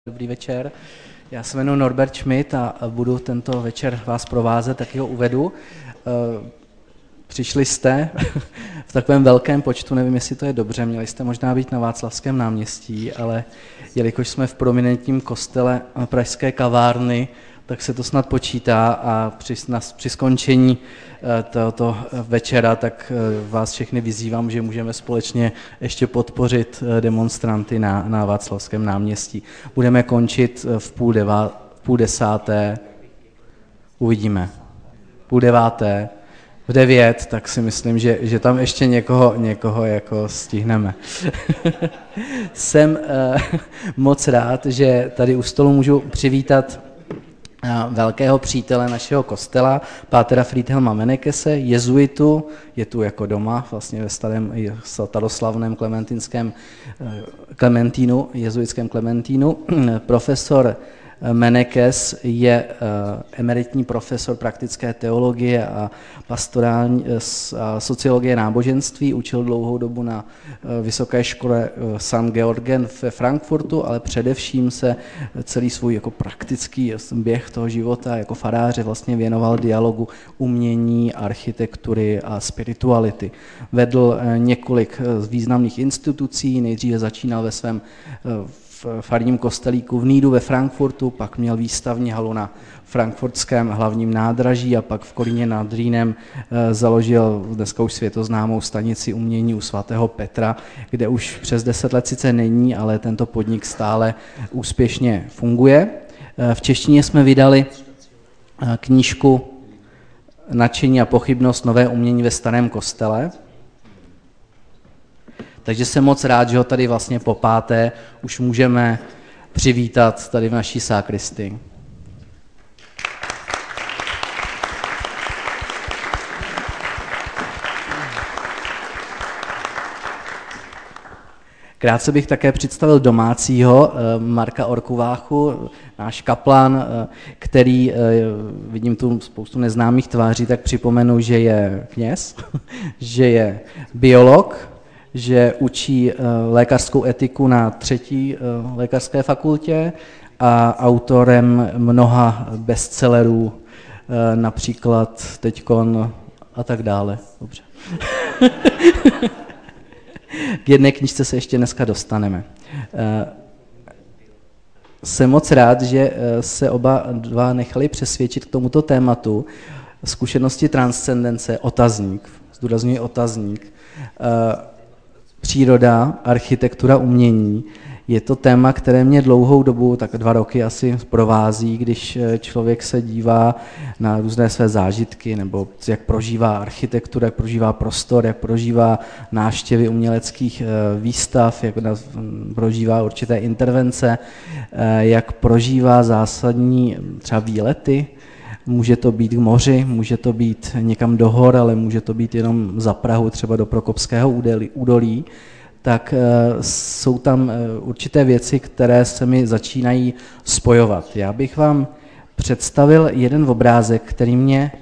Dobrý večer, já se jmenuji Norbert Schmidt a budu tento večer vás provázet, tak ho uvedu. Přišli jste v takovém velkém počtu, nevím, jestli to je dobře, měli jste možná být na Václavském náměstí, ale jelikož jsme v prominentním kostele pražské kavárny, tak se to snad počítá a při skončení tohoto večera tak vás všechny vyzývám, že můžeme společně ještě podpořit demonstranty na Václavském náměstí. Budeme končit v půl desáté, uvidíme, půl deváté, v 9, tak si myslím, že tam ještě někoho jako stihneme. Jsem moc rád, že tady u stolu můžu přivítat velkého přítele našeho kostela, pátera Friedhelma Menekese, jezuitu, je tu jako doma, vlastně ve starém staroslavném jezuitském Klementínu. Profesor Menekes je emeritní profesor praktické teologie a sociologie náboženství, učil dlouhou dobu na vysoké škole St. Georgen ve Frankfurtu, ale především se celý svůj jako praktický běh toho života jako faráře vlastně věnoval dialogu umění, architektury a spirituality. Vedl několik významných institucí, nejdříve začínal ve svém farním kostelíku v Nídu ve Frankfurtu, pak měl výstavní halu na frankfurtském hlavním nádraží a pak v Kolíně nad Rýnem založil dneska už světoznámou stanici umění u svatého Petra, kde už přes 10 let sice není, ale tento podnik stále úspěšně funguje. V češtině jsme vydali knížku Nadšení a pochybnost nové umění ve starém kostele. Takže jsem moc rád, že ho tady vlastně po páté už můžeme přivítat tady v naší sakristii. Krátce bych také představil domácího Marka Orkuváchu, náš kaplan, který, vidím tu spoustu neznámých tváří, tak připomenu, že je kněz, že je biolog, že učí lékařskou etiku na 3. lékařské fakultě a autorem mnoha bestsellerů, například Teďkon a tak dále. Dobře. K jedné knížce se ještě dneska dostaneme. Jsem moc rád, že se oba dva nechali přesvědčit k tomuto tématu zkušenosti transcendence, otazník, zdůrazňuji otazník, příroda, architektura, umění. Je to téma, které mě dlouhou dobu, tak 2 roky asi provází, když člověk se dívá na různé své zážitky, nebo jak prožívá architekturu, jak prožívá prostor, jak prožívá návštěvy uměleckých výstav, jak prožívá určité intervence, jak prožívá zásadní třeba výlety. Může to být k moři, může to být někam do hor, ale může to být jenom za Prahu, třeba do Prokopského údolí, tak jsou tam určité věci, které se mi začínají spojovat. Já bych vám představil jeden obrázek, který mě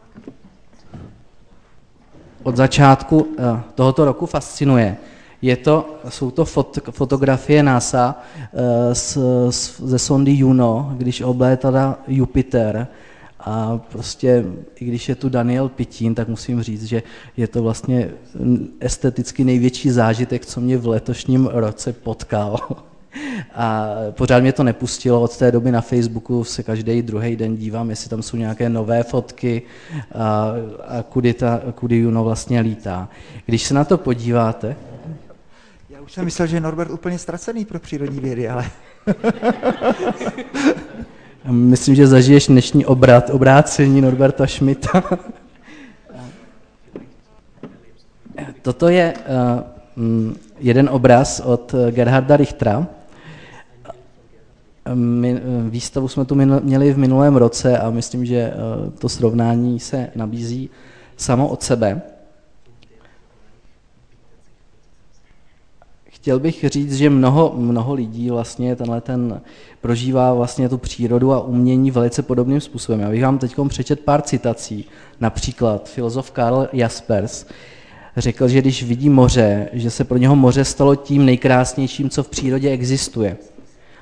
od začátku tohoto roku fascinuje. Jsou to fotografie NASA ze sondy Juno, když oblétala Jupiter. A prostě, i když je tu Daniel Pitín, tak musím říct, že je to vlastně esteticky největší zážitek, co mě v letošním roce potkal. A pořád mě to nepustilo, od té doby na Facebooku se každý druhý den dívám, jestli tam jsou nějaké nové fotky a kudy Juno vlastně lítá. Když se na to podíváte... Já už jsem myslel, že je Norbert úplně ztracený pro přírodní vědy, ale... Myslím, že zažiješ dnešní obrácení Norberta Schmidta. Toto je jeden obraz od Gerharda Richtera. Výstavu jsme tu měli v minulém roce a myslím, že to srovnání se nabízí samo od sebe. Chtěl bych říct, že mnoho lidí vlastně prožívá vlastně tu přírodu a umění velice podobným způsobem. Já bych vám teď přečet pár citací. Například filozof Karl Jaspers řekl, že když vidí moře, že se pro něho moře stalo tím nejkrásnějším, co v přírodě existuje.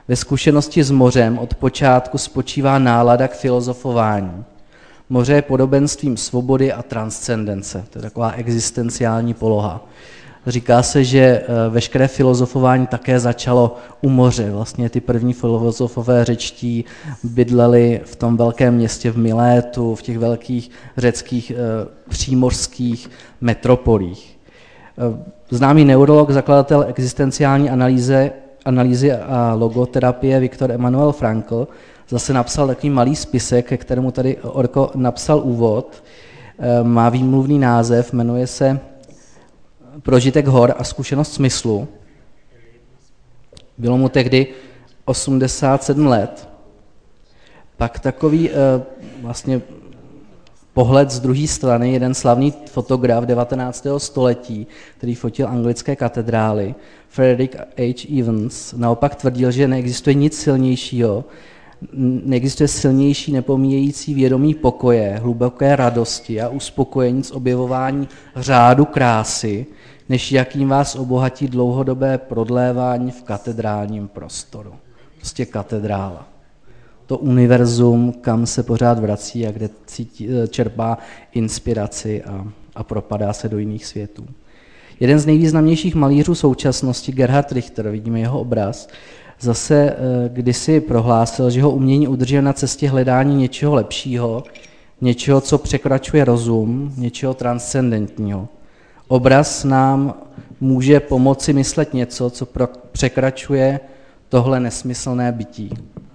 Ve zkušenosti s mořem od počátku spočívá nálada k filozofování. Moře je podobenstvím svobody a transcendence. To je taková existenciální poloha. Říká se, že veškeré filozofování také začalo u moře. Vlastně ty první filozofové řečtí bydleli v tom velkém městě v Milétu, v těch velkých řeckých přímořských metropolích. Známý neurolog, zakladatel existenciální analýzy a logoterapie Viktor Emanuel Frankl zase napsal takový malý spisek, ke kterému tady Orko napsal úvod. Má výmluvný název, jmenuje se Prožitek hor a zkušenost smyslu. Bylo mu tehdy 87 let. Pak takový vlastně pohled z druhé strany, jeden slavný fotograf 19. století, který fotil anglické katedrály, Frederick H. Evans, naopak tvrdil, že neexistuje nic silnějšího, neexistuje silnější nepomíjející vědomí pokoje, hluboké radosti a uspokojení z objevování řádu krásy, než jakým vás obohatí dlouhodobé prodlévání v katedrálním prostoru. Prostě katedrála. To univerzum, kam se pořád vrací a kde čerpá inspiraci a propadá se do jiných světů. Jeden z nejvýznamnějších malířů současnosti, Gerhard Richter, vidíme jeho obraz, zase kdysi prohlásil, že ho umění udržuje na cestě hledání něčeho lepšího, něčeho, co překračuje rozum, něčeho transcendentního. Obraz nám může pomoci myslet něco, co překračuje tohle nesmyslné bytí.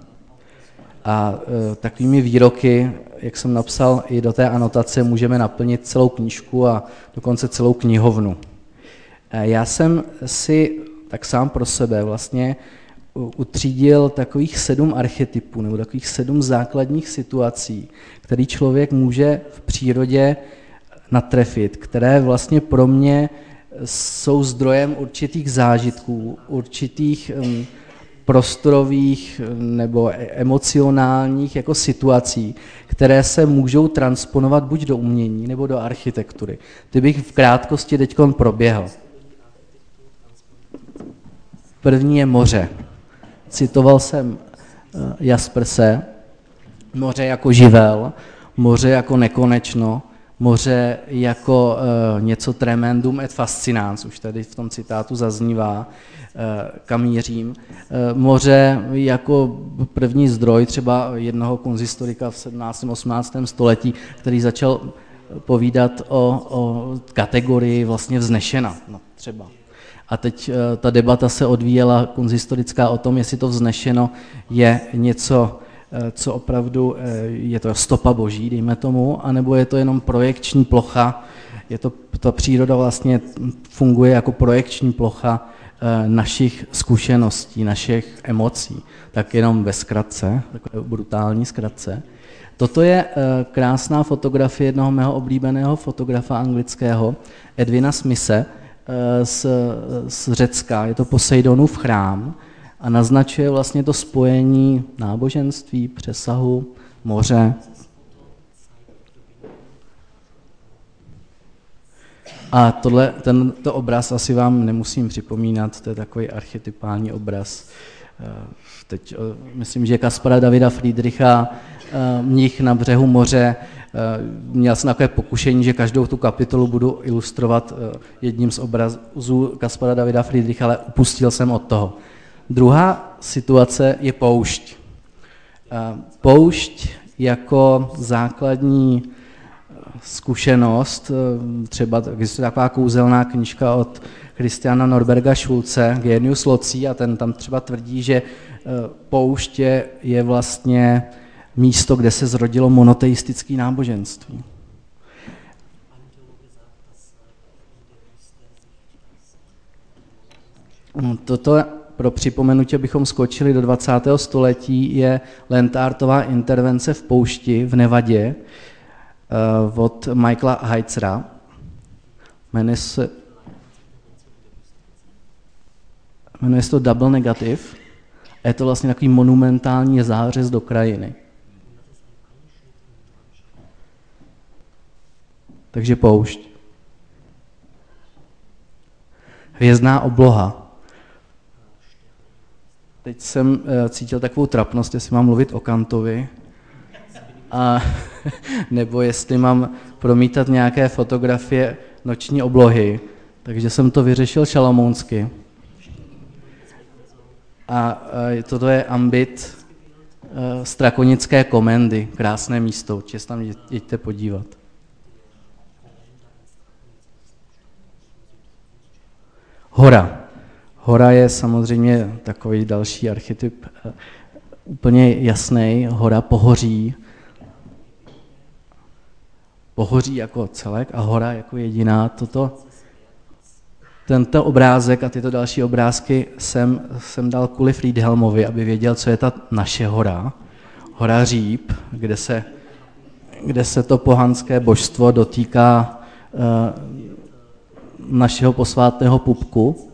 A takovými výroky, jak jsem napsal i do té anotace, můžeme naplnit celou knížku a dokonce celou knihovnu. Já jsem si tak sám pro sebe vlastně utřídil takových 7 archetypů nebo takových 7 základních situací, které člověk může v přírodě natrefit, které vlastně pro mě jsou zdrojem určitých zážitků, určitých prostorových nebo emocionálních jako situací, které se můžou transponovat buď do umění nebo do architektury. Ty bych v krátkosti teďkon proběhl. První je moře. Citoval jsem Jasperse, moře jako živel, moře jako nekonečno, moře jako něco tremendum et fascinans, už tady v tom citátu zaznívá, kam mířím. Moře jako první zdroj třeba jednoho konzistorika v 17. 18. století, který začal povídat o kategorii vlastně vznešena, no, třeba. A teď ta debata se odvíjela konzistorická o tom, jestli to vznešeno je něco, co opravdu je to stopa boží, dejme tomu, anebo je to jenom projekční plocha, ta příroda vlastně funguje jako projekční plocha našich zkušeností, našich emocí. Tak jenom ve zkratce, takové brutální zkratce. Toto je krásná fotografie jednoho mého oblíbeného fotografa anglického, Edwina Smithe, z Řecka. Je to Poseidonův chrám a naznačuje vlastně to spojení náboženství, přesahu, moře. A tento obraz asi vám nemusím připomínat, to je takový archetypální obraz. Teď myslím, že Kaspara Davida Friedricha, Mnich na břehu moře. Měl jsem takové pokušení, že každou tu kapitolu budu ilustrovat jedním z obrazů Kaspara Davida Friedricha, ale upustil jsem od toho. Druhá situace je poušť. Poušť jako základní zkušenost, třeba existuje taková kouzelná knížka od Christiana Norberga Schulze, Genius loci, a ten tam třeba tvrdí, že poušť je vlastně místo, kde se zrodilo monoteistické náboženství. Toto pro připomenutí, abychom skočili do 20. století, je Lentartová intervence v poušti v Nevadě od Michaela Heitzera. Jmenuje se to Double Negative. Je to vlastně takový monumentální zářez do krajiny. Takže poušť. Hvězdná obloha. teď jsem cítil takovou trapnost, jestli mám mluvit o Kantovi, a nebo jestli mám promítat nějaké fotografie noční oblohy, takže jsem to vyřešil šalamounsky. A toto je ambit Strakonické komendy, krásné místo, určitě se tam jeďte podívat. Hora. Hora je samozřejmě takový další archetyp, úplně jasný, hora pohoří. Pohoří jako celek a hora jako jediná. Tento obrázek a tyto další obrázky jsem dal kvůli Friedhelmovi, aby věděl, co je ta naše hora. Hora Říp, kde se to pohanské božstvo dotýká našeho posvátného pupku.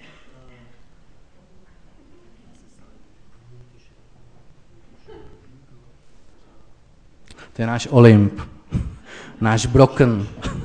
To je náš Olymp, náš Brocken.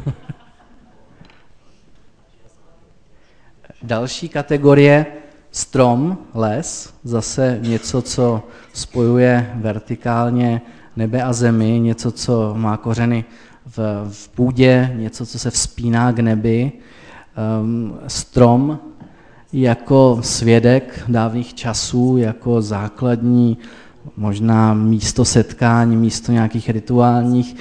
Další kategorie, strom, les, zase něco, co spojuje vertikálně nebe a zemi, něco, co má kořeny v půdě, něco, co se vzpíná k nebi. Strom jako svědek dávných časů, jako základní možná místo setkání, místo nějakých rituálních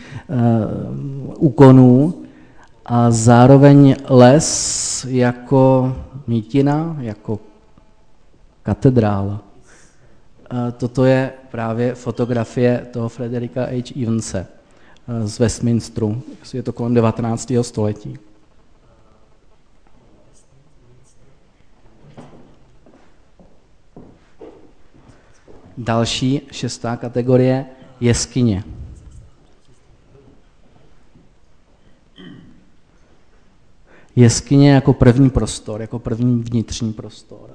úkonů a zároveň les jako mítina, jako katedrála. Toto je právě fotografie toho Fredericka H. Evanse z Westminsteru, je to kolem 19. století. Další, 6. kategorie, jeskyně. Jeskyně jako první prostor, jako první vnitřní prostor.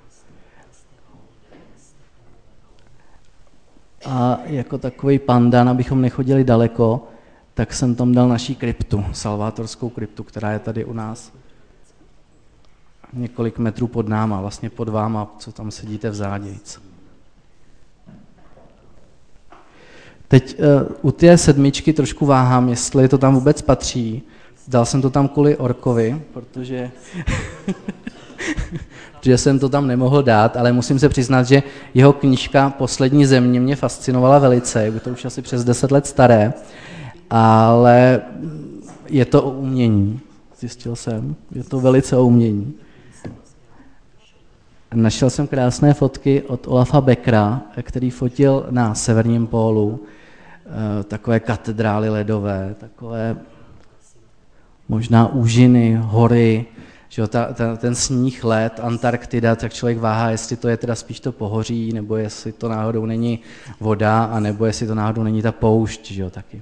A jako takový pandan, abychom nechodili daleko, tak jsem tam dal naší kryptu, salvátorskou kryptu, která je tady u nás několik metrů pod náma, vlastně pod váma, co tam sedíte v zádějc. Teď u té 7 trošku váhám, jestli to tam vůbec patří. Dal jsem to tam kvůli orkovi, protože jsem to tam nemohl dát, ale musím se přiznat, že jeho knížka Poslední země mě fascinovala velice, je to už asi přes 10 let staré, ale je to o umění, zjistil jsem, je to velice o umění. Našel jsem krásné fotky od Olafa Beckera, který fotil na severním pólu takové katedrály ledové, takové možná úžiny, hory, že jo, ten sníh, led, Antarktida, tak člověk váhá, jestli to je teda spíš to pohoří, nebo jestli to náhodou není voda, a nebo jestli to náhodou není ta poušť, že jo, taky.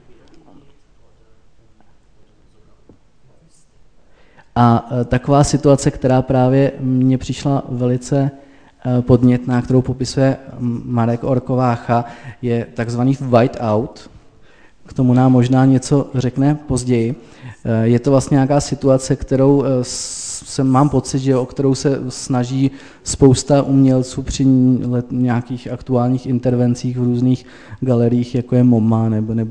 A taková situace, která právě mně přišla velice podnětná, kterou popisuje Marek Orkovácha, je takzvaný whiteout. K tomu nám možná něco řekne později. Je to vlastně nějaká situace, kterou mám pocit, že o kterou se snaží spousta umělců při nějakých aktuálních intervencích v různých galeriích, jako je MoMA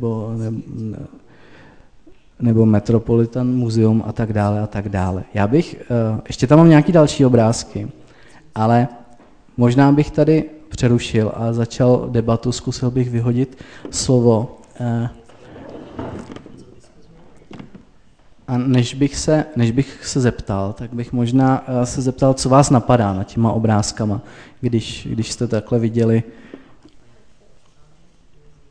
nebo Metropolitan Museum a tak dále a tak dále. Já bych, ještě tam mám nějaký další obrázky, ale možná bych tady přerušil a začal debatu, zkusil bych vyhodit slovo. A než bych se zeptal, tak bych možná se zeptal, co vás napadá nad těma obrázkama, když jste takhle viděli